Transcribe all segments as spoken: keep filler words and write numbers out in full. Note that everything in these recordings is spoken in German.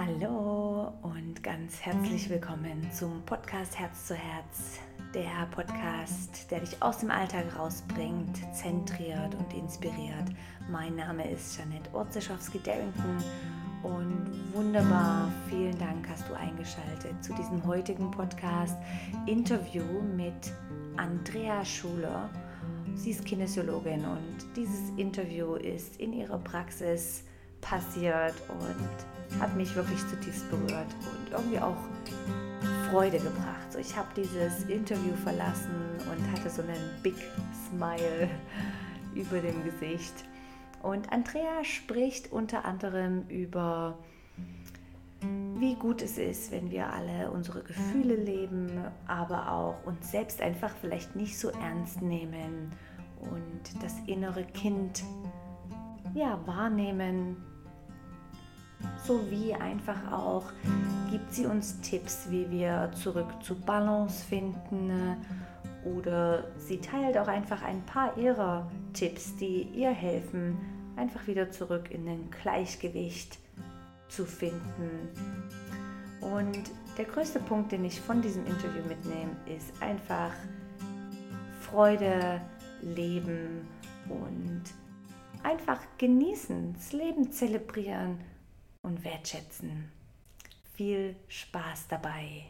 Hallo und ganz herzlich willkommen zum Podcast Herz zu Herz, der Podcast, der dich aus dem Alltag rausbringt, zentriert und inspiriert. Mein Name ist Jeanette Orzeschowski-Darrington und wunderbar, vielen Dank hast du eingeschaltet zu diesem heutigen Podcast-Interview mit Andrea Schuler. Sie ist Kinesiologin und dieses Interview ist in ihrer Praxis passiert und hat mich wirklich zutiefst berührt und irgendwie auch Freude gebracht. So, ich habe dieses Interview verlassen und hatte so einen Big Smile über dem Gesicht. Und Andrea spricht unter anderem über, wie gut es ist, wenn wir alle unsere Gefühle leben, aber auch uns selbst einfach vielleicht nicht so ernst nehmen und das innere Kind ja, wahrnehmen. Sowie einfach auch gibt sie uns Tipps, wie wir zurück zur Balance finden, oder sie teilt auch einfach ein paar ihrer Tipps, die ihr helfen, einfach wieder zurück in ein Gleichgewicht zu finden. Und der größte Punkt, den ich von diesem Interview mitnehme, ist einfach Freude, Leben und einfach genießen, das Leben zelebrieren und wertschätzen. Viel Spaß dabei.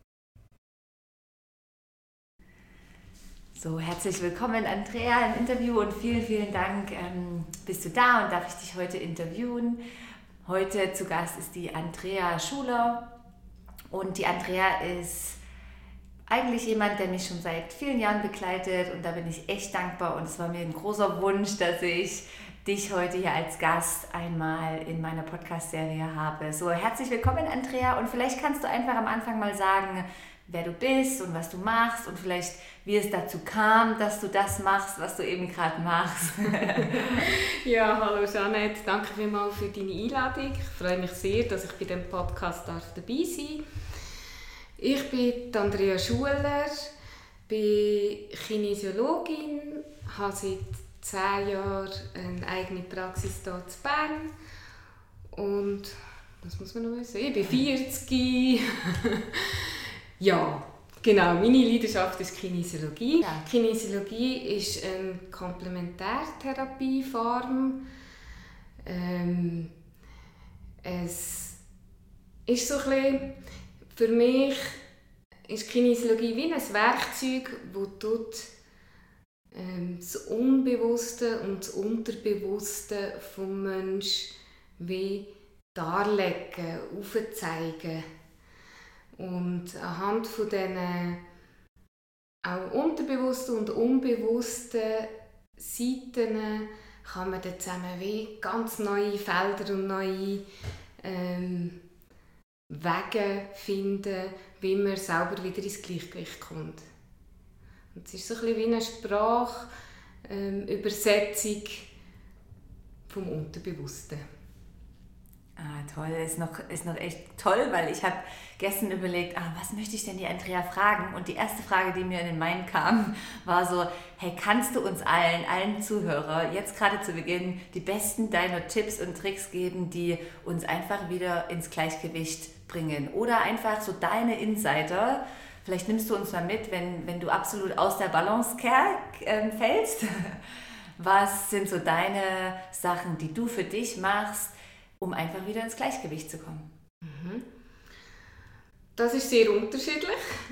So, herzlich willkommen Andrea im Interview und vielen, vielen Dank, ähm, bist du da und darf ich dich heute interviewen. Heute zu Gast ist die Andrea Schuler und die Andrea ist eigentlich jemand, der mich schon seit vielen Jahren begleitet und da bin ich echt dankbar und es war mir ein großer Wunsch, dass ich dich heute hier als Gast einmal in meiner Podcast-Serie habe. So, herzlich willkommen Andrea und vielleicht kannst du einfach am Anfang mal sagen, wer du bist und was du machst und vielleicht wie es dazu kam, dass du das machst, was du eben gerade machst. Ja, hallo Jeanette, danke vielmals für deine Einladung. Ich freue mich sehr, dass ich bei diesem Podcast darf dabei sein darf. Ich bin Andrea Schuler, bin Kinesiologin, habe seit zehn Jahren eine eigene Praxis hier in Bern und was muss man noch wissen? Ich bin vierzig. Ja, genau, meine Leidenschaft ist Kinesiologie. Ja. Kinesiologie ist eine Komplementärtherapieform. Ähm, es ist so ein bisschen, für mich ist Kinesiologie wie ein Werkzeug, das tut das Unbewusste und das Unterbewusste des Menschen wie darlegen, aufzeigen. Und anhand von diesen auch unterbewussten und unbewussten Seiten kann man dann zusammen wie ganz neue Felder und neue ähm, Wege finden, wie man selber wieder ins Gleichgewicht kommt. Und es ist so ein bisschen wie eine Sprachübersetzung ähm, vom Unterbewussten. Ah, toll, ist noch, ist noch echt toll, weil ich habe gestern überlegt, ah, was möchte ich denn die Andrea fragen? Und die erste Frage, die mir in den Mind kam, war so, hey, kannst du uns allen, allen Zuhörern jetzt gerade zu Beginn die besten deiner Tipps und Tricks geben, die uns einfach wieder ins Gleichgewicht bringen? Oder einfach so deine Insider. Vielleicht nimmst du uns mal mit, wenn, wenn du absolut aus der Balance äh, fällst. Was sind so deine Sachen, die du für dich machst, um einfach wieder ins Gleichgewicht zu kommen? Mhm. Das ist sehr unterschiedlich.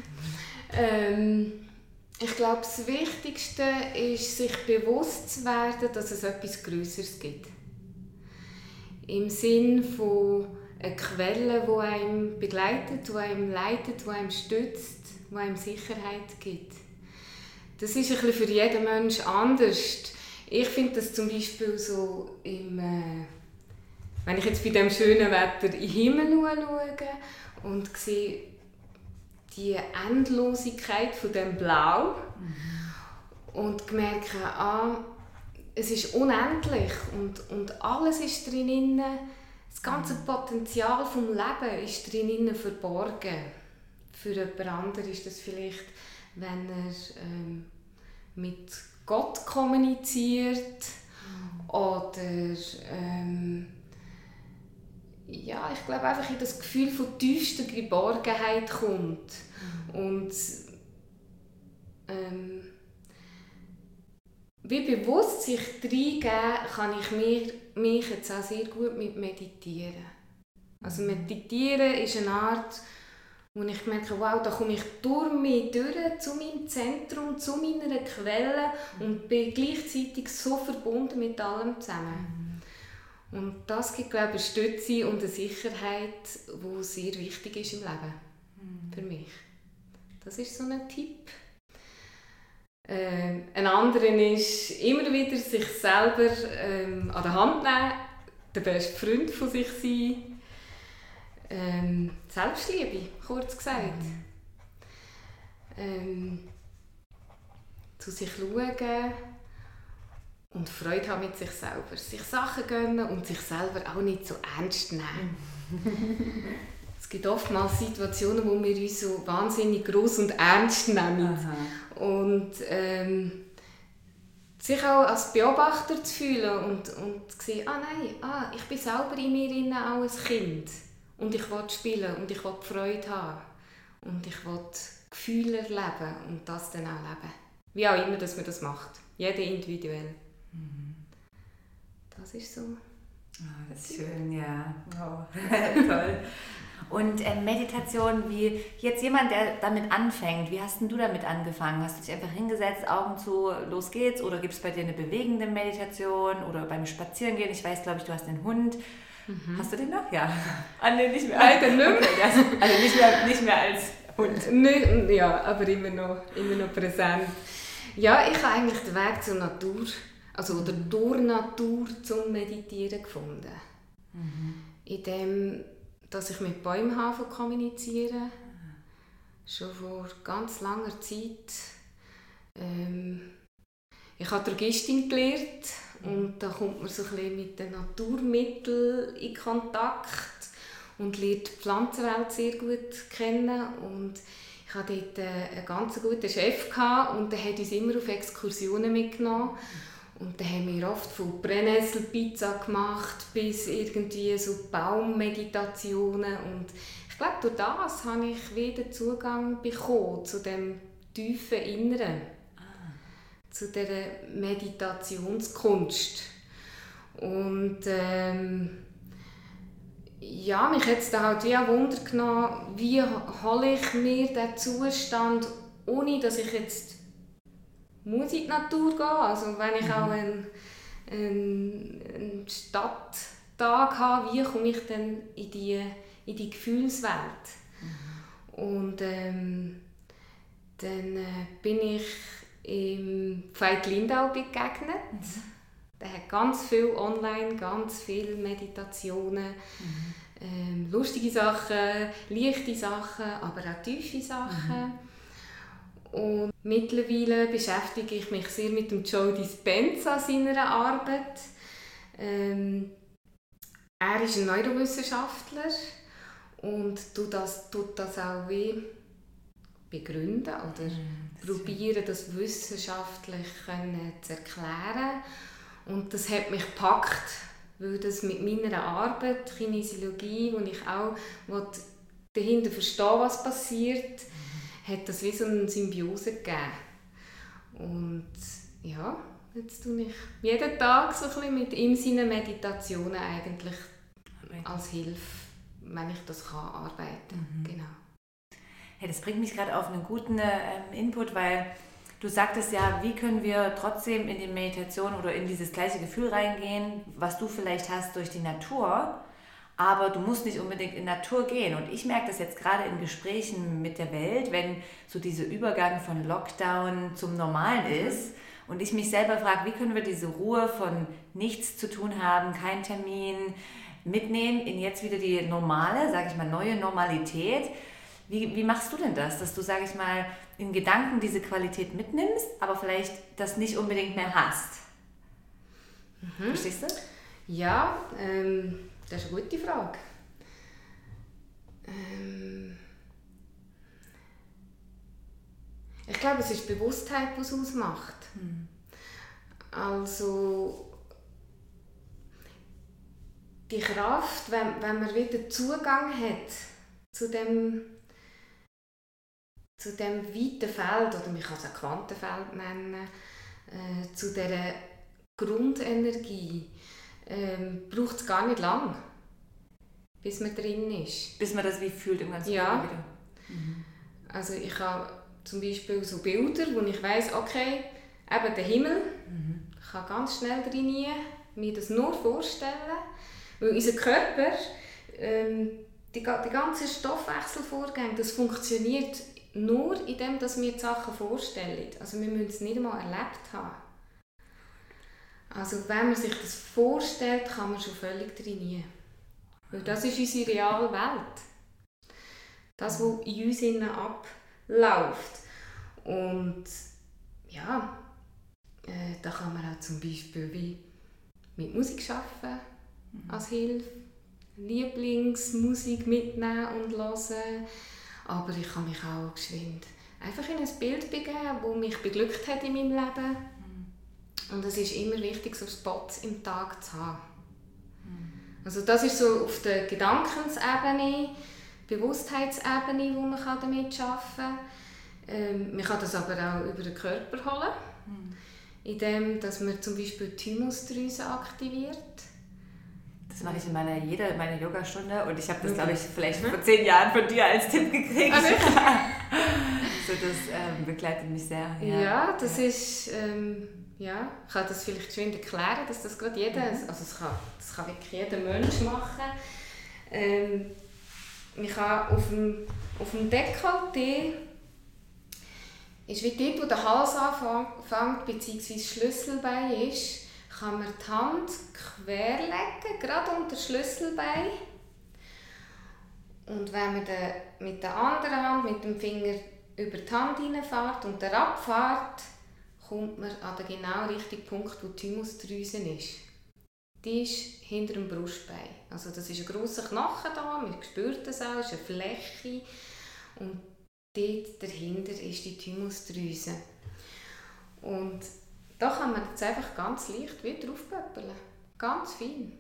ähm, ich glaube, das Wichtigste ist, sich bewusst zu werden, dass es etwas Größeres gibt. Im Sinn von einer Quelle, die einem begleitet, die einem leitet, die einem stützt, die einem Sicherheit gibt. Das ist ein bisschen für jeden Menschen anders. Ich finde das zum Beispiel so, im, äh, wenn ich jetzt bei diesem schönen Wetter in den Himmel schaue und sehe die Endlosigkeit von dem Blau mhm. und merke, ah, es ist unendlich und, und alles ist drin. Das ganze Potenzial des Lebens ist drin verborgen. Für jemand anderen ist das vielleicht, wenn er ähm, mit Gott kommuniziert mhm. oder ähm, ja, ich glaube einfach in das Gefühl von tiefster Geborgenheit kommt. Mhm. Und ähm, wie bewusst sich reingeben, kann ich mir, mich jetzt auch sehr gut mit Meditieren. Also Meditieren ist eine Art, wo ich merke, wow, da komme ich durch mich durch zu meinem Zentrum, zu meiner Quelle und bin gleichzeitig so verbunden mit allem zusammen. Mhm. Und das gibt, glaube ich, eine Stütze und eine Sicherheit, die sehr wichtig ist im Leben. Mhm. Für mich. Das ist so ein Tipp. Ähm, ein anderer ist, immer wieder sich selber ähm, an der Hand nehmen, der beste Freund von sich sein. Ähm, Selbstliebe, kurz gesagt. Mhm. Ähm, zu sich schauen und Freude haben mit sich selber. Sich Sachen gönnen und sich selber auch nicht so ernst nehmen. Mhm. Es gibt oftmals Situationen, wo wir uns so wahnsinnig gross und ernst nehmen. Aha. Und ähm, sich auch als Beobachter zu fühlen und, und zu sehen, ah nein, ah, ich bin selber in mir auch ein Kind. Und ich will spielen und ich will Freude haben. Und ich will Gefühle erleben und das dann auch leben. Wie auch immer, dass man das macht. Jeder individuell. Mhm. Das ist so. Oh, das ist schön, ja. Oh, toll. Und äh, Meditation, wie jetzt jemand, der damit anfängt, wie hast denn du damit angefangen? Hast du dich einfach hingesetzt, Augen zu, los geht's? Oder gibt es bei dir eine bewegende Meditation oder beim Spazierengehen? Ich weiß, glaube ich, du hast einen Hund. Mhm. Hast du den noch? Ja. Ah, nee, nicht mehr. Leider nicht mehr. Okay, also nicht mehr, nicht mehr als Hund. Nee, ja, aber immer noch, immer noch präsent. Ja, ich habe eigentlich den Weg zur Natur, also oder durch Natur zum Meditieren gefunden. Mhm. In dem, dass ich mit Bäumen kommuniziere. Mhm. Schon vor ganz langer Zeit. Ähm, ich habe Drogistin gelernt. Und da kommt man so ein bisschen mit den Naturmitteln in Kontakt und lernt die Pflanzenwelt sehr gut kennen. Und ich hatte dort einen ganz guten Chef gehabt, und der hat uns immer auf Exkursionen mitgenommen. Und dann haben wir oft von Brennnesselpizza gemacht bis irgendwie so Baummeditationen. Und ich glaube, durch das habe ich wieder Zugang bekommen zu dem tiefen Inneren. Zu dieser Meditationskunst. Und ähm, ja, mich hat es dann halt wie auch Wunder genommen, wie hole ich mir diesen Zustand, ohne dass ich jetzt muss in die Natur gehen. Also wenn ich mhm. auch einen, einen, einen Stadttag habe, wie komme ich dann in die, in die Gefühlswelt? Mhm. Und ähm, dann äh, bin ich im Veit Lindau begegnet. Mhm. Der hat ganz viel online, ganz viele Meditationen, mhm. ähm, lustige Sachen, leichte Sachen, aber auch tiefe Sachen. Mhm. Und mittlerweile beschäftige ich mich sehr mit dem Joe Dispenza seiner Arbeit. Ähm, er ist ein Neurowissenschaftler und tut das, tut das auch wie begründen oder mm, probieren, das wissenschaftlich können zu erklären. Und das hat mich gepackt, weil das mit meiner Arbeit, Kinesiologie, wo ich auch dahinter verstehe, was passiert, mm. hat das wie so eine Symbiose gegeben. Und ja, jetzt tue ich jeden Tag so ein bisschen mit ihm seinen Meditationen eigentlich als Hilfe, wenn ich das kann, arbeiten. Mhm. Genau. Ja, das bringt mich gerade auf einen guten ähm, Input, weil du sagtest ja, wie können wir trotzdem in die Meditation oder in dieses gleiche Gefühl reingehen, was du vielleicht hast durch die Natur, aber du musst nicht unbedingt in Natur gehen. Und ich merke das jetzt gerade in Gesprächen mit der Welt, wenn so dieser Übergang von Lockdown zum Normalen ist und ich mich selber frage, wie können wir diese Ruhe von nichts zu tun haben, kein Termin, mitnehmen in jetzt wieder die normale, sage ich mal, neue Normalität. Wie, wie machst du denn das, dass du, sage ich mal, in Gedanken diese Qualität mitnimmst, aber vielleicht das nicht unbedingt mehr hast? Mhm. Verstehst du? Ja, ähm, das ist eine gute Frage. Ähm, ich glaube, es ist die Bewusstheit, die es ausmacht. Mhm. Also die Kraft, wenn, wenn man wieder Zugang hat zu dem, zu dem weiten Feld, oder man kann es auch Quantenfeld nennen, äh, zu dieser Grundenergie, ähm, braucht es gar nicht lang, bis man drin ist. Bis man das wie fühlt im ganzen Ja. Körper wieder. Mhm. Also ich habe zum Beispiel so Bilder, wo ich weiss, okay, eben der Himmel, Mhm. ich kann ganz schnell rein, mir das nur vorstellen, weil unser Körper, ähm, die, die ganzen Stoffwechselvorgänge, das funktioniert nur indem dass wir die Sachen vorstellen. Also wir müssen es nicht einmal erlebt haben. Also wenn man sich das vorstellt, kann man schon völlig drin. Weil das ist unsere reale Welt. Das, was in uns innen abläuft. Und ja, äh, da kann man auch zum Beispiel wie mit Musik arbeiten, mhm. als Hilfe. Lieblingsmusik mitnehmen und hören. Aber ich kann mich auch geschwind einfach in ein Bild begeben, das mich beglückt hat in meinem Leben. Mhm. Und es ist immer wichtig, so Spots im Tag zu haben. Mhm. Also das ist so auf der Gedankensebene, Bewusstheitsebene, wo man damit arbeiten kann. Ähm, man kann das aber auch über den Körper holen, mhm. indem dass man zum Beispiel die Thymusdrüse aktiviert. Das mache ich in meiner, jeder meiner Yogastunde und ich habe das, glaube ich, vielleicht vor zehn Jahren von dir als Tipp gekriegt. Also, so, das ähm, begleitet mich sehr. Ja, ja das ja. ist, ähm, ja, ich kann das vielleicht schön erklären, dass das gerade jeder, mhm. also das kann, das kann wirklich jeder Mensch machen. Ähm, man kann auf dem, auf dem Dekolleté, ist wie dort, wo der Hals anfängt, bzw. Schlüsselbein ist, kann man die Hand querlegen, gerade unter das Schlüsselbein. Und wenn man den, mit der anderen Hand, mit dem Finger über die Hand hineinfährt und der abfährt, kommt man an den genau richtigen Punkt, wo die Thymusdrüse ist. Die ist hinter dem Brustbein. Also das ist ein grosser Knochen da, man spürt das auch, es ist eine Fläche. Und dort dahinter ist die Thymusdrüse. Und da kann man jetzt einfach ganz leicht wieder draufpöppeln. Ganz fein.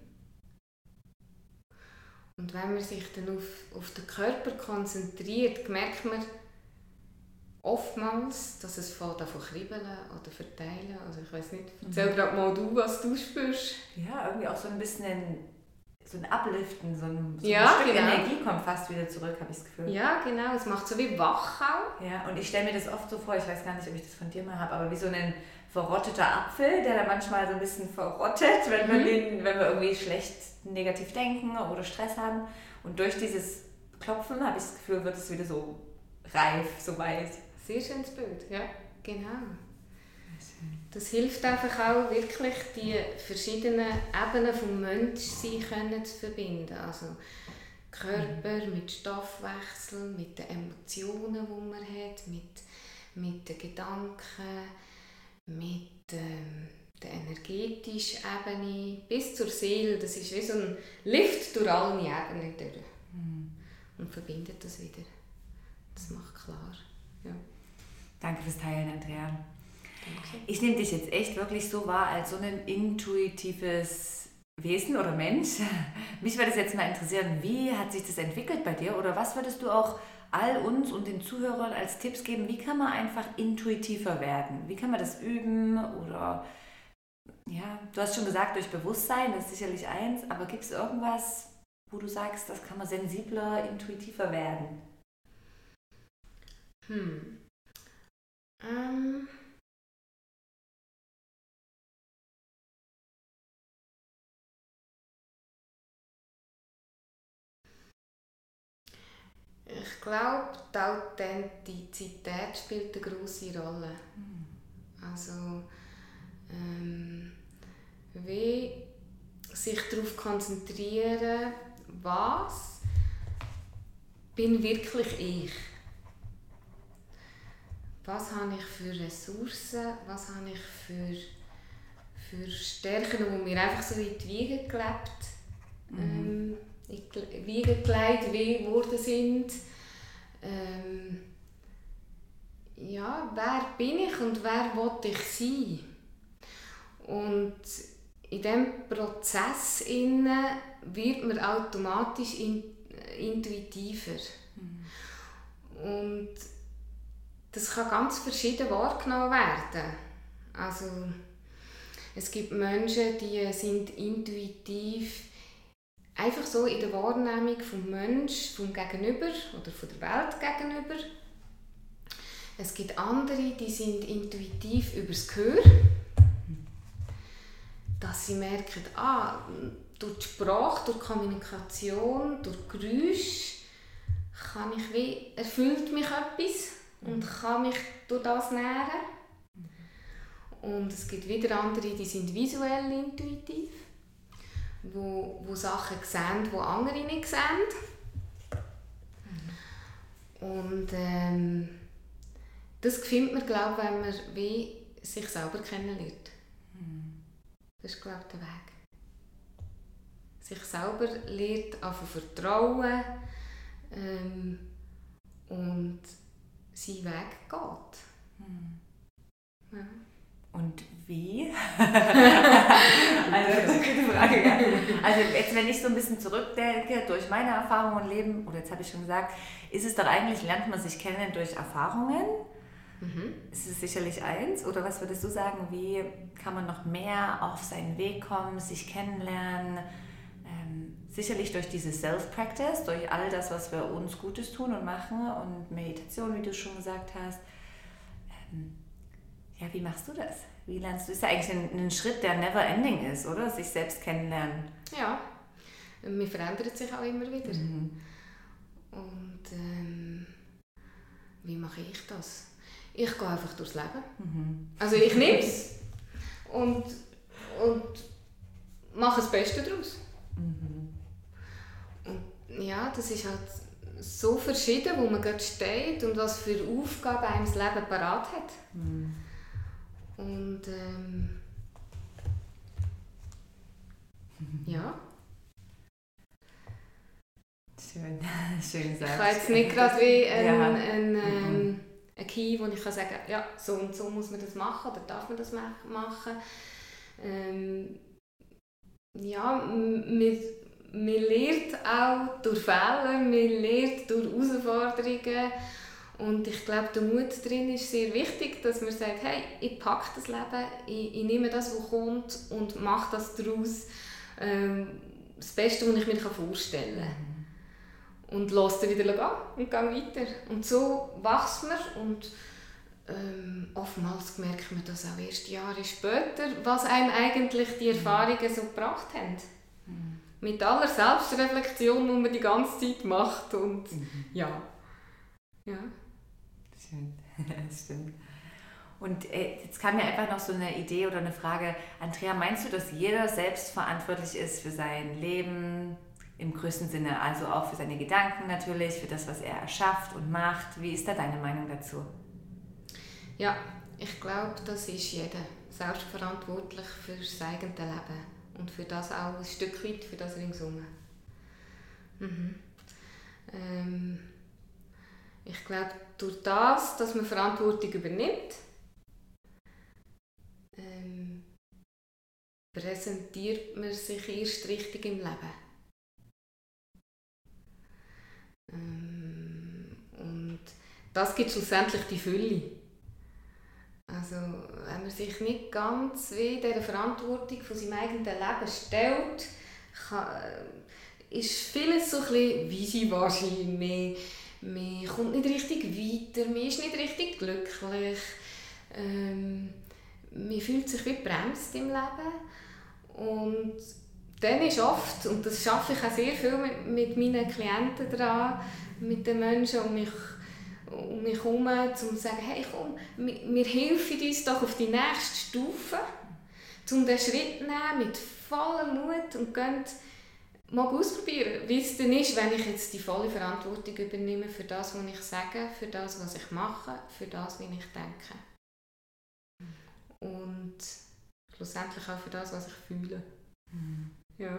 Und wenn man sich dann auf, auf den Körper konzentriert, merkt man oftmals, dass es fängt an von kribbeln oder verteilen. Also ich weiss nicht, erzähl gerade mal du, was du spürst. Ja, irgendwie auch so ein bisschen ein, so ein Upliften, so ein, so ja, ein Stück genau. Energie kommt fast wieder zurück, habe ich das Gefühl. Ja, genau. Es macht so wie wach auch. Ja, und ich stelle mir das oft so vor, ich weiß gar nicht, ob ich das von dir mal habe, aber wie so ein verrotteter Apfel, der dann manchmal so ein bisschen verrottet, wenn, mhm. wir, den, wenn wir irgendwie schlecht negativ denken oder Stress haben. Und durch dieses Klopfen habe ich das Gefühl, wird es wieder so reif, so weit. Sehr schönes Bild, ja, genau. Das hilft einfach auch wirklich, die verschiedenen Ebenen des Menschseins zu verbinden. Also Körper mhm. mit Stoffwechsel, mit den Emotionen, die man hat, mit, mit den Gedanken, mit ähm, der energetischen Ebene bis zur Seele. Das ist wie so ein Lift durch alle Ebenen durch. Mhm. Und verbindet das wieder. Das macht klar. Ja. Danke fürs Teilen, Andrea. Danke. Ich nehme dich jetzt echt wirklich so wahr als so ein intuitives Wesen oder Mensch. Mich würde es jetzt mal interessieren, wie hat sich das entwickelt bei dir oder was würdest du auch all uns und den Zuhörern als Tipps geben, wie kann man einfach intuitiver werden? Wie kann man das üben oder ja, du hast schon gesagt, durch Bewusstsein, das ist sicherlich eins, aber gibt es irgendwas, wo du sagst, das kann man sensibler, intuitiver werden? Hm. Ähm. Ich glaube, die Authentizität spielt eine grosse Rolle. Mhm. Also, ähm, wie sich darauf konzentrieren, was bin wirklich ich? Was habe ich für Ressourcen? Was habe ich für, für Stärken, die mir einfach so in die Wiege gelebt, mhm. ähm, in die Wiege gelegt worden sind? Ähm, ja, wer bin ich und wer will ich sein? Und in diesem Prozess innen wird man automatisch in, intuitiver. Mhm. Und das kann ganz verschieden wahrgenommen werden. Also, es gibt Menschen, die sind intuitiv einfach so in der Wahrnehmung vom Menschen, vom Gegenüber oder von der Welt gegenüber. Es gibt andere, die sind intuitiv über das Gehör. Dass sie merken, ah, durch die Sprache, durch die Kommunikation, durch Geräusche kann ich wie, erfüllt mich etwas und kann mich durch das nähren. Und es gibt wieder andere, die sind visuell intuitiv, wo, wo Sachen sehen, die andere nicht sehen. Und ähm, das findet man, glaube ich, wenn man wie sich selber kennenlernt. Das ist, glaube ich, der Weg. Sich selber lernt, auf Vertrauen ähm, und seinen Weg geht. Hm. Ja. Und wie? Also, gute Frage, ja. Also jetzt, wenn ich so ein bisschen zurückdenke, durch meine Erfahrungen und Leben, oder jetzt habe ich schon gesagt, ist es doch eigentlich, lernt man sich kennen durch Erfahrungen? Mhm. Ist es sicherlich eins? Oder was würdest du sagen, wie kann man noch mehr auf seinen Weg kommen, sich kennenlernen? Ähm, sicherlich durch diese Self-Practice, durch all das, was wir uns Gutes tun und machen und Meditation, wie du schon gesagt hast. Ähm, Ja, wie machst du das? Wie lernst du? Ist ja eigentlich ein, ein Schritt, der never ending ist, oder? Sich selbst kennenlernen. Ja, man verändert sich auch immer wieder. Mhm. Und ähm, wie mache ich das? Ich gehe einfach durchs Leben. Mhm. Also ich nehme es und, und mache das Beste daraus. Mhm. Und ja, das ist halt so verschieden, wo man gerade steht und was für Aufgaben einem das Leben parat hat. Mhm. Und ähm, ja. Schön, schön gesagt. Ich habe jetzt nicht gerade wie ein, ja. ein, ein, ähm, ein Key, wo ich kann sagen kann, ja, so und so muss man das machen oder darf man das machen. Ähm, ja, man, man lernt auch durch Fehler, man lernt durch Herausforderungen. Und ich glaube, der Mut drin ist sehr wichtig, dass man sagt, hey, ich packe das Leben, ich, ich nehme das, was kommt und mache das daraus ähm, das Beste, was ich mir vorstellen kann. Mhm. Und lasse dann wieder gehen und gehe weiter. Und so wächst man und ähm, oftmals merkt man das auch erst Jahre später, was einem eigentlich die Erfahrungen so gebracht haben. Mhm. Mit aller Selbstreflexion, die man die ganze Zeit macht. Und mhm. ja. ja. Schön, das stimmt. Und äh, jetzt kam mir einfach noch so eine Idee oder eine Frage. Andrea, meinst du, dass jeder selbst verantwortlich ist für sein Leben im größten Sinne, also auch für seine Gedanken natürlich, für das, was er erschafft und macht? Wie ist da deine Meinung dazu? Ja, ich glaube, das ist jeder selbstverantwortlich für sein eigenes Leben und für das auch ein Stück weit, für das ringsum. Mhm. Ähm, ich glaube, durch das, dass man Verantwortung übernimmt, ähm, präsentiert man sich erst richtig im Leben. Ähm, und das gibt schlussendlich die Fülle. Also, wenn man sich nicht ganz wie dieser Verantwortung von seinem eigenen Leben stellt, kann, ist vieles so ein bisschen wischiwaschi. Man, man kommt nicht richtig weiter, man ist nicht richtig glücklich. Ähm, man fühlt sich wie bremst im Leben. Und dann ist oft, und das schaffe ich auch sehr viel mit, mit meinen Klienten dran, mit den Menschen um mich um mich herum, um zu sagen, hey komm, wir, wir helfen uns doch auf die nächste Stufe, um den Schritt zu nehmen mit vollem Mut und gehen mal ausprobieren, wie es denn ist, wenn ich jetzt die volle Verantwortung übernehme für das, was ich sage, für das, was ich mache, für das, wie ich denke. Und schlussendlich auch für das, was ich fühle. Mhm. Ja.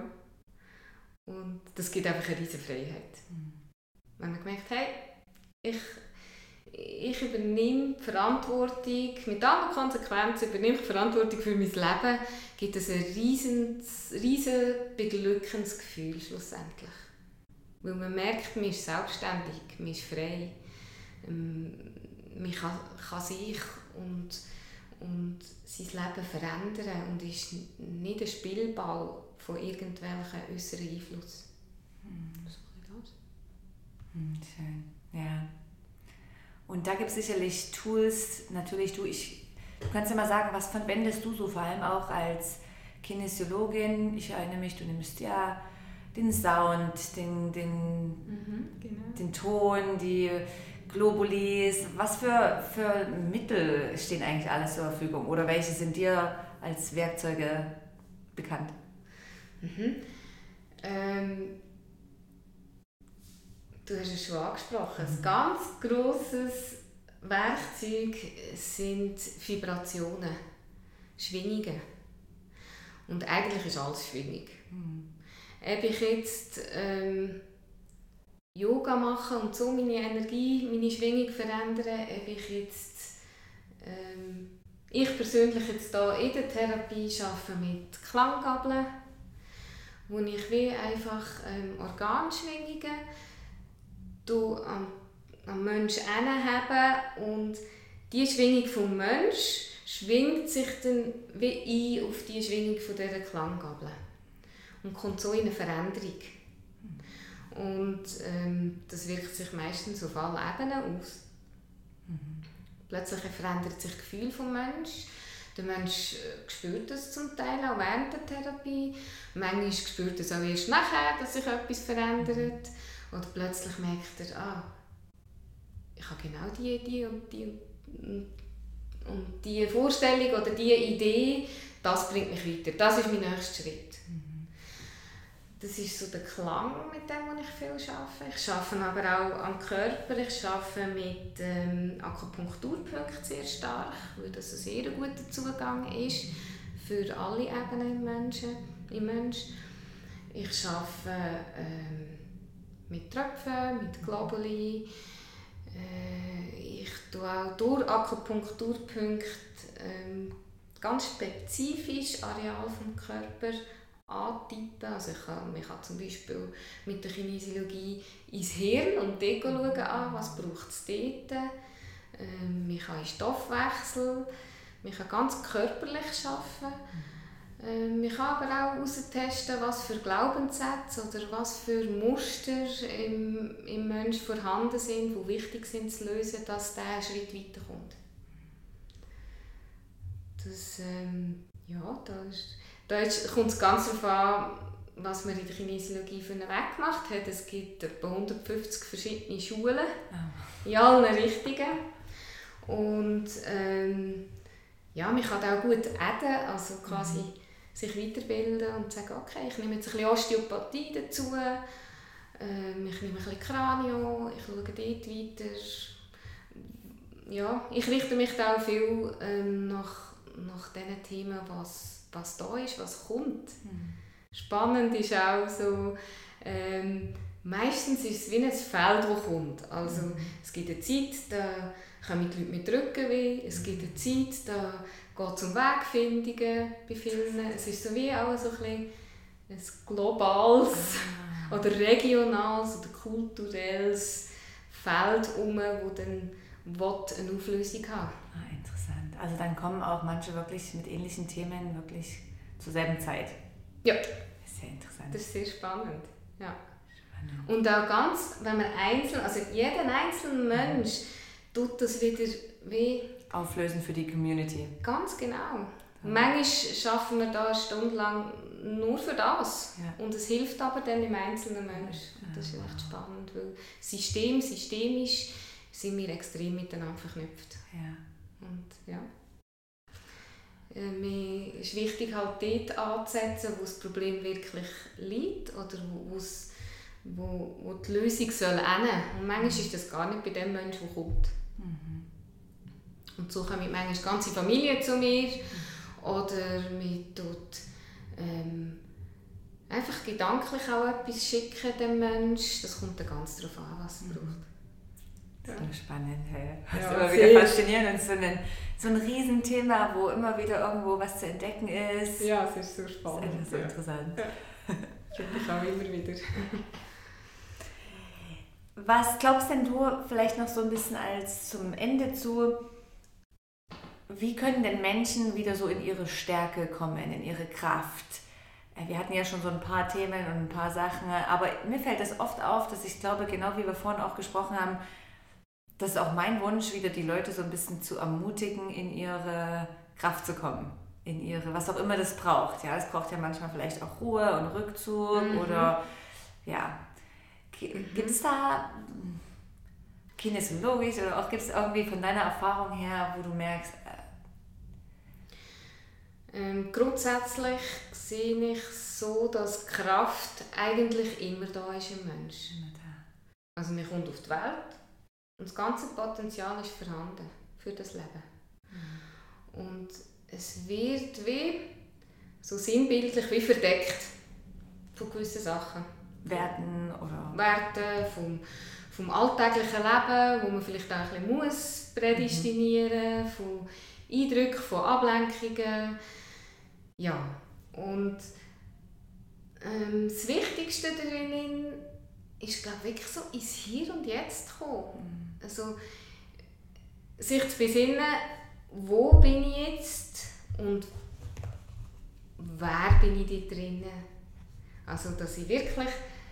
Und das gibt einfach eine riesige Freiheit. Mhm. Wenn man merkt, hey, ich, ich übernehme die Verantwortung, mit allen Konsequenzen übernehme ich die Verantwortung für mein Leben, gibt es ein riesen, riesen beglückendes Gefühl schlussendlich. Weil man merkt, man ist selbstständig, man ist frei, ähm, man kann, kann sich und, und sein Leben verändern und ist nicht ein Spielball von irgendwelchen äußeren Einflüssen. Hm. So das. Hm, schön, ja. Und da gibt es sicherlich Tools, natürlich du, ich, du kannst ja mal sagen, was verwendest du so, vor allem auch als Kinesiologin. Ich erinnere mich, du nimmst ja den Sound, den, den, mhm, genau. den Ton, die Globulis. Was für, für Mittel stehen eigentlich alles zur Verfügung oder welche sind dir als Werkzeuge bekannt? Mhm. Ähm, du hast es schon angesprochen. Ein ganz grosses Werkzeug sind Vibrationen, Schwingungen. Und eigentlich ist alles Schwingung. Mhm. Ob ich jetzt ähm, Yoga mache und so meine Energie, meine Schwingung verändere, ob ich jetzt ähm, ich persönlich jetzt hier in der Therapie arbeite mit Klanggabeln, wo ich wie einfach ähm, Organschwingungen am, am Menschen hinhebe und die Schwingung vom Menschen schwingt sich dann wie ein auf die Schwingung von dieser Klanggabel und kommt so in eine Veränderung. Und ähm, das wirkt sich meistens auf alle Ebenen aus. Mhm. Plötzlich verändert sich das Gefühl des Menschen. Der Mensch spürt das zum Teil auch während der Therapie. Manchmal spürt er es auch erst nachher, dass sich etwas verändert. Oder plötzlich merkt er, ah, ich habe genau die, die und die und die Vorstellung oder die Idee, das bringt mich weiter. Das ist mein nächster Schritt. Mhm. Das ist so der Klang, mit dem ich viel arbeite. Ich arbeite aber auch am Körper. Ich arbeite mit ähm, Akupunkturpunkten sehr stark, weil das ein sehr guter Zugang ist für alle Ebenen im Menschen. Im Mensch. Ich arbeite ähm, mit Tröpfen, mit Globuli. Äh, ich tue auch durch Akupunkturpunkte ähm, ganz spezifisch Areal vom Körper antippen. Also ich kann, ich kann zum Beispiel mit der Kinesiologie ins Hirn und dort schauen, ah, was braucht es dort. Ähm, ich kann in Stoffwechsel, ich kann ganz körperlich arbeiten. Ähm, ich kann aber auch heraustesten, was für Glaubenssätze oder was für Muster im, im Menschen vorhanden sind, die wichtig sind zu lösen, dass der einen Schritt weiterkommt. Das, ähm, ja, da, ist, da ist, kommt es ganz darauf an, was man in der Kinesiologie für einen Weg gemacht hat. Es gibt etwa hundertfünfzig verschiedene Schulen oh. in allen Richtungen. Und ähm, ja, man kann auch gut adden, also quasi mhm. sich weiterbilden und sagen, okay, ich nehme jetzt ein bisschen Osteopathie dazu, ähm, ich nehme ein bisschen Kranio, ich schaue dort weiter. Ja, ich richte mich da auch viel ähm, nach, nach den Themen, was, was da ist, was kommt. Mhm. Spannend ist auch so, ähm, meistens ist es wie ein Feld, das kommt. Also, mhm. es gibt eine Zeit, da kommen die Leute mit Rückenweh, es gibt eine Zeit, da geht es um Wegfindungen bei vielen. Es ist so wie auch so ein, ein globales ah. oder regionales oder kulturelles Feld herum, das dann eine Auflösung haben. Ah, interessant. Also dann kommen auch manche wirklich mit ähnlichen Themen wirklich zur selben Zeit. Ja. Das ist sehr interessant. Das ist sehr spannend. Ja. Spannend. Und auch ganz, wenn man einzeln, also jeder einzelne Mensch tut das wieder wie auflösen für die Community. Ganz genau. Ja. Manchmal schaffen wir da stundenlang nur für das. Ja. Und es hilft aber dann dem einzelnen Menschen. Und das ist echt spannend, weil System, systemisch sind wir extrem miteinander verknüpft. Ja. Und ja. Äh, es ist wichtig, halt dort anzusetzen, wo das Problem wirklich liegt oder wo, wo, wo die Lösung soll enden. Und manchmal ist das gar nicht bei dem Menschen, der kommt. Mhm. Und so kommen manchmal ganze Familien zu mir mhm. oder mir tut ähm, einfach gedanklich auch etwas schicken dem Menschen. Das kommt dann ganz darauf an, was er mhm. braucht. Das ist spannend, hey. Das Ja, ist immer wieder faszinierend und so ein, so ein Riesenthema, wo immer wieder irgendwo was zu entdecken ist. Ja, es ist so spannend. Das ist einfach so ja. interessant. Ja. Ich auch immer wieder. Was glaubst denn du vielleicht noch so ein bisschen als zum Ende zu, wie können denn Menschen wieder so in ihre Stärke kommen, in ihre Kraft? Wir hatten ja schon so ein paar Themen und ein paar Sachen, aber mir fällt das oft auf, dass ich glaube, genau wie wir vorhin auch gesprochen haben, das ist auch mein Wunsch, wieder die Leute so ein bisschen zu ermutigen, in ihre Kraft zu kommen. In ihre, was auch immer das braucht. Ja, es braucht ja manchmal vielleicht auch Ruhe und Rückzug mhm. oder ja. Gibt es da kinesiologisch oder auch gibt es irgendwie von deiner Erfahrung her, wo du merkst? Äh ähm, grundsätzlich sehe ich so, dass Kraft eigentlich immer da ist im Menschen. Also man kommt auf die Welt. Und das ganze Potenzial ist vorhanden für das Leben. Mhm. Und es wird wie, so sinnbildlich wie verdeckt von gewissen Sachen. Werten oder? Werten vom, vom alltäglichen Leben, wo man vielleicht auch ein bisschen muss prädestinieren, mhm. von Eindrücken, von Ablenkungen. Ja, und ähm, das Wichtigste darin ist, glaube ich, wirklich so ins Hier und Jetzt zu kommen. Mhm. Also, sich zu besinnen, wo bin ich jetzt und wer bin ich da drinnen. Also, dass ich wirklich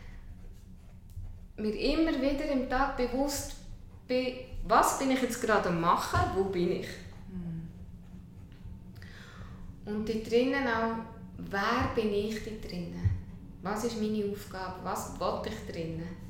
mir immer wieder im Tag bewusst bin, was bin ich jetzt gerade am machen, wo bin ich. Mhm. Und da drinnen auch, wer bin ich da drinnen. Was ist meine Aufgabe, was will ich drinnen.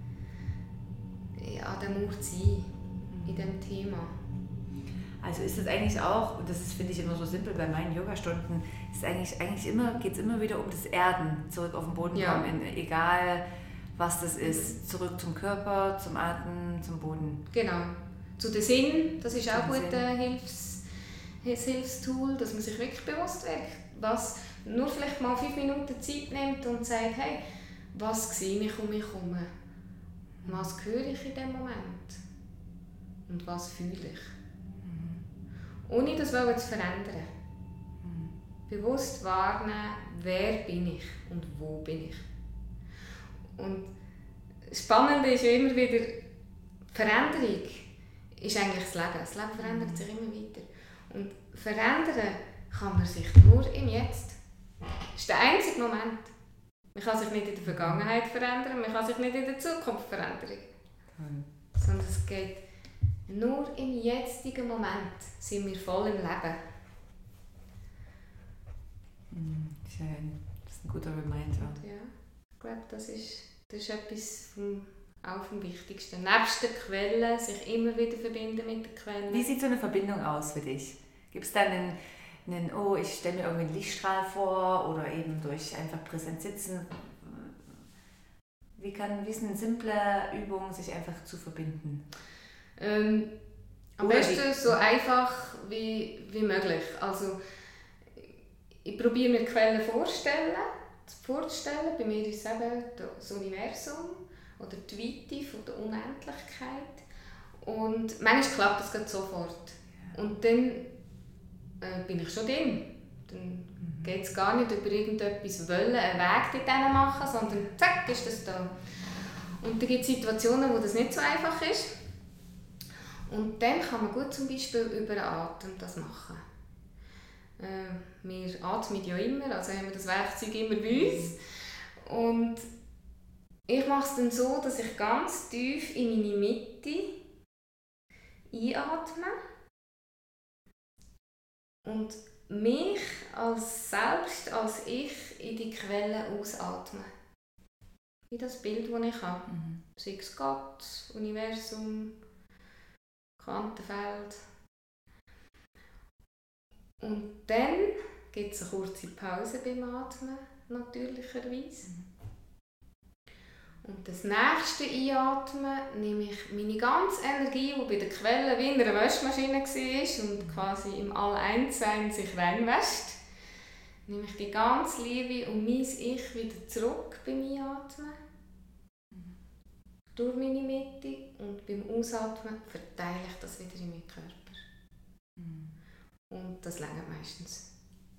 An dem Ort sein, in diesem Thema. Also ist es eigentlich auch, und das finde ich immer so simpel bei meinen Yogastunden, ist eigentlich, eigentlich immer, geht es immer wieder um das Erden, zurück auf den Boden ja. kommen, in, egal was das ist, zurück zum Körper, zum Atmen, zum Boden. Genau, zu den Sinn, das ist auch ein gutes Hilfs, Hilfstool, dass man sich wirklich bewusst wird, was nur vielleicht mal fünf Minuten Zeit nimmt und sagt, hey, was sehe ich um mich herum? Was höre ich in dem Moment? Und was fühle ich? Mhm. Ohne das zu verändern. Mhm. Bewusst wahrnehmen, wer bin ich und wo bin ich. Und das Spannende ist ja immer wieder, Veränderung ist eigentlich das Leben. Das Leben verändert sich immer weiter. Und verändern kann man sich nur im Jetzt. Das ist der einzige Moment. Man kann sich nicht in der Vergangenheit verändern, man kann sich nicht in der Zukunft verändern. Mhm. Sondern es geht nur im jetzigen Moment, sind wir voll im Leben. Mhm, schön, das ist ein guter Reminder. Ja, ich glaube, das ist, das ist etwas vom, auch vom Wichtigsten. Nebst der Quelle, sich immer wieder verbinden mit der Quelle. Wie sieht so eine Verbindung aus für dich? Gibt es da einen, einen, oh, ich stelle mir irgendwie einen Lichtstrahl vor oder eben durch einfach präsent sitzen? Wie, kann, wie ist eine simple Übung, sich einfach zu verbinden? Ähm, am oder besten wie? So einfach wie, wie möglich. Also, ich probiere mir die Quelle vorstellen, vorzustellen. Bei mir ist es eben das Universum oder die Weite von der Unendlichkeit. Und manchmal klappt das gerade sofort. Und dann äh, bin ich schon drin. Dann geht es gar nicht über irgendetwas wollen, einen Weg dorthin machen, sondern zack, ist das da. Und dann gibt es Situationen, wo das nicht so einfach ist. Und dann kann man gut zum Beispiel über den Atem das machen. Äh, wir atmen ja immer, also haben wir das Werkzeug immer bei uns. Und ich mache es dann so, dass ich ganz tief in meine Mitte einatme und mich als selbst, als ich in die Quelle ausatme. Wie das Bild, das ich habe. Mhm. Sei es Gott, Universum, Quantenfeld. Und dann gibt es eine kurze Pause beim Atmen, natürlicherweise. Mhm. Und das nächste Einatmen nehme ich meine ganze Energie, die bei der Quelle wie in einer Waschmaschine war und quasi im All-Eins-Sein sich reinwäscht, nehme ich die ganze Liebe und mein Ich wieder zurück beim Einatmen. durch meine Mitte und beim Ausatmen verteile ich das wieder in meinen Körper. Mhm. Und das reicht meistens.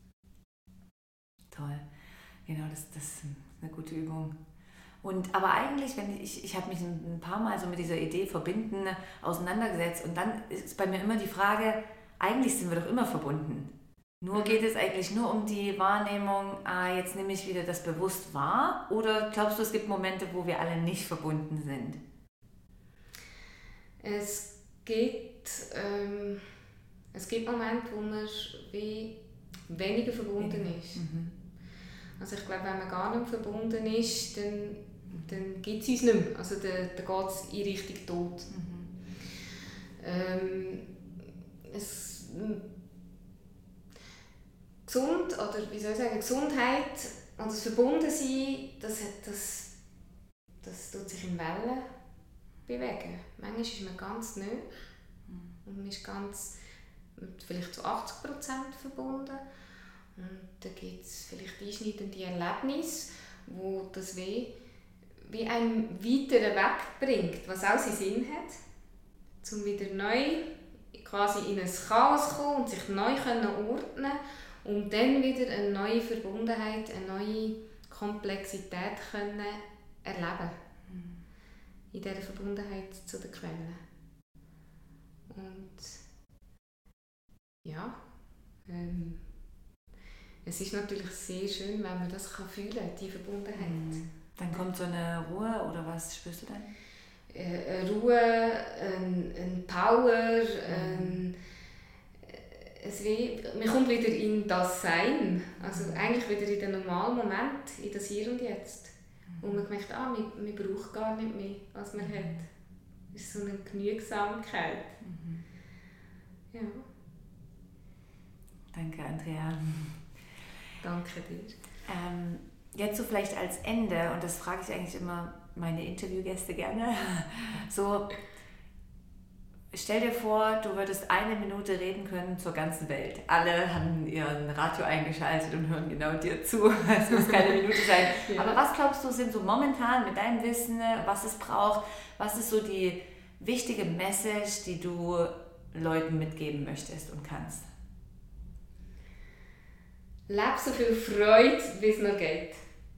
Toll. Genau, das, das ist eine gute Übung. Und, aber eigentlich, wenn ich, ich habe mich ein paar Mal so mit dieser Idee verbinden auseinandergesetzt und dann ist bei mir immer die Frage, eigentlich sind wir doch immer verbunden. Nur geht es eigentlich nur um die Wahrnehmung, ah, jetzt nehme ich wieder das bewusst wahr, oder glaubst du, es gibt Momente, wo wir alle nicht verbunden sind? Es gibt, ähm, es gibt Momente, wo man wie weniger verbunden ja. ist. Mhm. Also ich glaube, wenn man gar nicht verbunden ist, dann, dann gibt es uns nicht mehr. Also dann, dann geht es in Richtung Tod. Mhm. Ähm, es, gesund, oder wie soll ich sagen, Gesundheit und das Verbundensein, das, das, das tut sich in Wellen bewegen. Manchmal ist man ganz neu und man ist ganz, vielleicht zu achtzig Prozent verbunden. Und dann gibt es vielleicht einschneidende Erlebnisse, wo das wie, wie einen weiteren Weg bringt, was auch seinen Sinn hat, um wieder neu quasi in ein Chaos zu kommen und sich neu ordnen, um dann wieder eine neue Verbundenheit, eine neue Komplexität können erleben. Mhm. In dieser Verbundenheit zu der Quelle. Und ja, ähm, es ist natürlich sehr schön, wenn man das fühlen kann, die Verbundenheit. Mhm. Dann kommt so eine Ruhe, oder was spürst du dann? Eine Ruhe, ein, ein Power, ein, es wie, man kommt wieder in das Sein, also eigentlich wieder in den normalen Moment, in das Hier und Jetzt. Wo man merkt, ah, man, man braucht gar nicht mehr, was man hat. Es ist so eine Genügsamkeit. Mhm. Ja. Danke, Andrea. Danke dir. Ähm, jetzt so vielleicht als Ende, und das frage ich eigentlich immer meine Interviewgäste gerne, so, stell dir vor, du würdest eine Minute reden können zur ganzen Welt. Alle haben ihren Radio eingeschaltet und hören genau dir zu. Es muss keine Minute sein. Ja. Aber was glaubst du, sind so momentan mit deinem Wissen, was es braucht, was ist so die wichtige Message, die du Leuten mitgeben möchtest und kannst? Leb so viel Freude, wie es noch geht.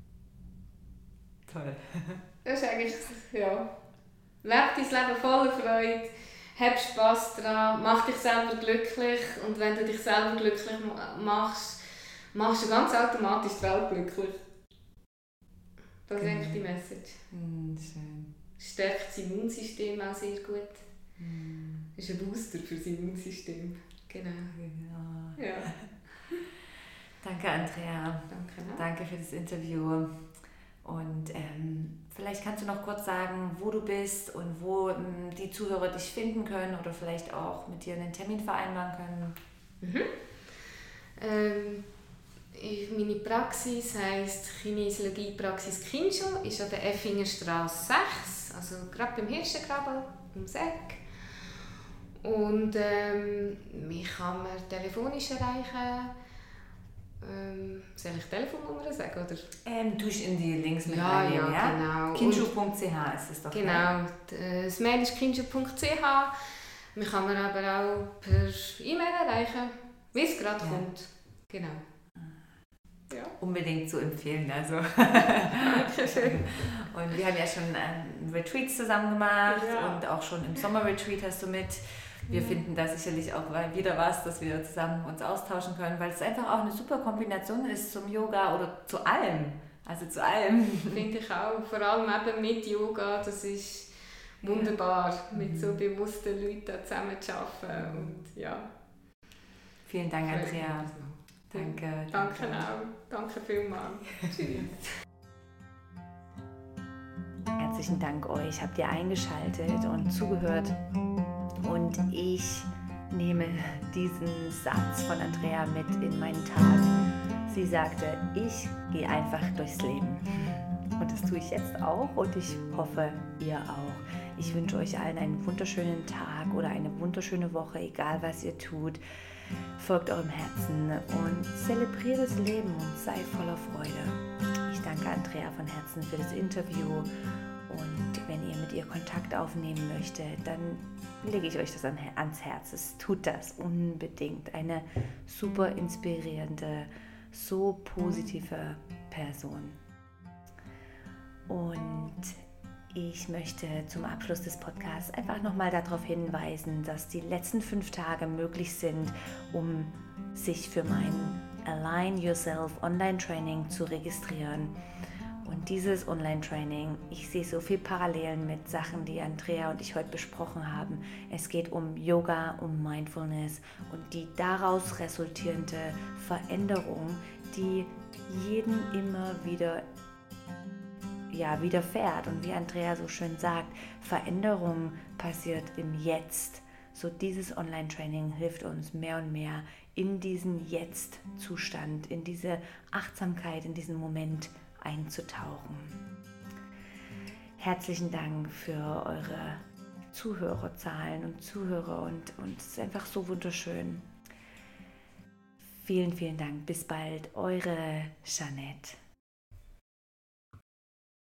Toll. Das ist eigentlich, ja. Leb dein Leben voller Freude. Hab Spass daran, mach dich selber glücklich, und wenn du dich selber glücklich machst, machst du ganz automatisch die Welt glücklich. Das ist eigentlich die Message. Mm, schön. Stärkt das Immunsystem auch sehr gut. Mm. Ist ein Booster für das Immunsystem. Genau. genau. Ja. Danke, Andrea. Danke, ne? Danke für das Interview. Und ähm, vielleicht kannst du noch kurz sagen, wo du bist und wo ähm, die Zuhörer dich finden können oder vielleicht auch mit dir einen Termin vereinbaren können. Mhm. Ähm, meine Praxis heisst Kinesiologie-Praxis Kinscho, ist an der Effingerstraße sechs, also gerade beim Hirschengraben ums Eck. Und ähm, mich kann man telefonisch erreichen. Ähm, soll ich Telefonnummer sagen? Oder? Ähm, du in die Links mit ja, reinnehmen, ja, ja? genau. Kinscho punkt c h ist es doch. Genau, ne? Das Mail ist kinscho punkt c h. Man kann mir aber auch per E-Mail erreichen, wie es gerade ja. kommt. Genau. Ja. Unbedingt zu empfehlen. Also. Dankeschön. Und wir haben ja schon ähm, Retreats zusammen gemacht ja. und auch schon im Sommerretreat hast du mit. Wir ja. finden da sicherlich auch wieder was, dass wir zusammen uns austauschen können, weil es einfach auch eine super Kombination ist zum Yoga oder zu allem. Also zu allem. Finde ich auch. Vor allem eben mit Yoga, das ist wunderbar, ja. mit so bewussten Leuten zusammen zu arbeiten. Und, ja. Vielen Dank, Andrea. Danke. Danke, danke auch. Danke vielmals. Tschüss. Herzlichen Dank euch, habt ihr eingeschaltet und zugehört. Und ich nehme diesen Satz von Andrea mit in meinen Tag. Sie sagte, ich gehe einfach durchs Leben. Und das tue ich jetzt auch und ich hoffe, ihr auch. Ich wünsche euch allen einen wunderschönen Tag oder eine wunderschöne Woche, egal was ihr tut. Folgt eurem Herzen und zelebriert das Leben und seid voller Freude. Ich danke Andrea von Herzen für das Interview Und wenn ihr mit ihr Kontakt aufnehmen möchtet, dann lege ich euch das an, ans Herz. Es tut das unbedingt. Eine super inspirierende, so positive Person. Und ich möchte zum Abschluss des Podcasts einfach nochmal darauf hinweisen, dass die letzten fünf Tage möglich sind, um sich für mein Align Yourself Online-Training zu registrieren. Und dieses Online-Training, ich sehe so viel Parallelen mit Sachen, die Andrea und ich heute besprochen haben. Es geht um Yoga, um Mindfulness und die daraus resultierende Veränderung, die jeden immer wieder ja, widerfährt. Und wie Andrea so schön sagt, Veränderung passiert im Jetzt. So dieses Online-Training hilft uns mehr und mehr in diesen Jetzt-Zustand, in diese Achtsamkeit, in diesen Moment einzutauchen. Herzlichen Dank für eure Zuhörerzahlen und Zuhörer und, und es ist einfach so wunderschön. Vielen, vielen Dank. Bis bald. Eure Jeanette.